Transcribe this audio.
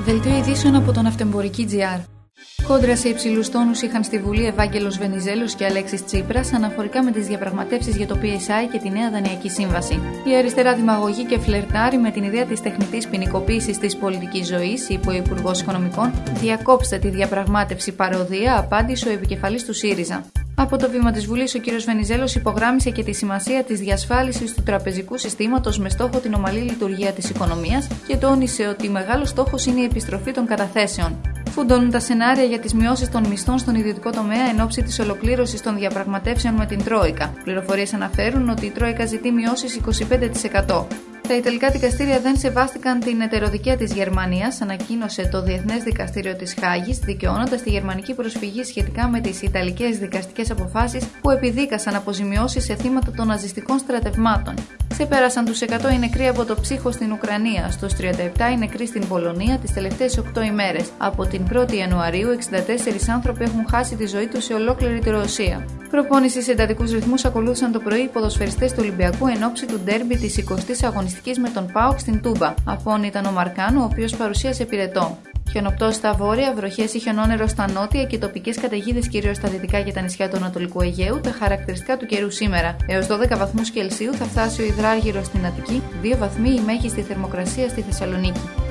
Δελτίο ειδήσεων από τον Ναυτεμπορική.gr. Κόντρα σε υψηλούς τόνους είχαν στη Βουλή Ευάγγελος Βενιζέλος και Αλέξης Τσίπρας αναφορικά με τις διαπραγματεύσεις για το PSI και τη νέα δανειακή σύμβαση. Η αριστερά δημαγωγεί και φλερτάρει με την ιδέα της τεχνητής ποινικοποίησης της πολιτικής ζωής, είπε ο Υπουργός Οικονομικών. Διακόψτε τη διαπραγμάτευση, παροδία, απάντησε ο επικεφαλής του ΣΥΡΙΖΑ. Από το βήμα της Βουλής, ο κ. Βενιζέλος υπογράμμισε και τη σημασία της διασφάλισης του τραπεζικού συστήματος με στόχο την ομαλή λειτουργία της οικονομίας και τόνισε ότι μεγάλος στόχος είναι η επιστροφή των καταθέσεων. Φουντώνουν τα σενάρια για τις μειώσεις των μισθών στον ιδιωτικό τομέα εν ώψη της ολοκλήρωσης των διαπραγματεύσεων με την Τρόικα. Πληροφορίες αναφέρουν ότι η Τρόικα ζητεί μειώσεις 25%. Τα Ιταλικά δικαστήρια δεν σεβάστηκαν την ετεροδικία της Γερμανίας, ανακοίνωσε το Διεθνές Δικαστήριο της Χάγης, δικαιώνοντας τη γερμανική προσφυγή σχετικά με τις Ιταλικές δικαστικές αποφάσεις που επιδίκασαν αποζημιώσεις σε θύματα των ναζιστικών στρατευμάτων. Ξεπέρασαν τους 100 οι νεκροί από το ψύχο στην Ουκρανία, στους 37 οι νεκροί στην Πολωνία τις τελευταίες 8 ημέρες. Από την 1η Ιανουαρίου, 64 άνθρωποι έχουν χάσει τη ζωή τους σε ολόκληρη τη Ρωσία. Προπόνηση σε εντατικούς ρυθμούς ακολούθησαν το πρωί οι ποδοσφαιριστές του Ολυμπιακού εν ώψη του ντέρμπι της 20ης αγωνιστικής με τον ΠΑΟΚ στην Τούμπα. Απόν ήταν ο Μαρκάνου, ο οποίος παρουσίασε πυρετό. Χιονοπτώσεις στα βόρεια, βροχές ή χιονόνερο στα νότια και τοπικές καταιγίδες κυρίως στα δυτικά και τα νησιά του Ανατολικού Αιγαίου, τα χαρακτηριστικά του καιρού σήμερα. Έως 12 βαθμούς Κελσίου θα φτάσει ο υδράργυρος στην Αττική, 2 βαθμοί η μέγιστη θερμοκρασία στη Θεσσαλονίκη.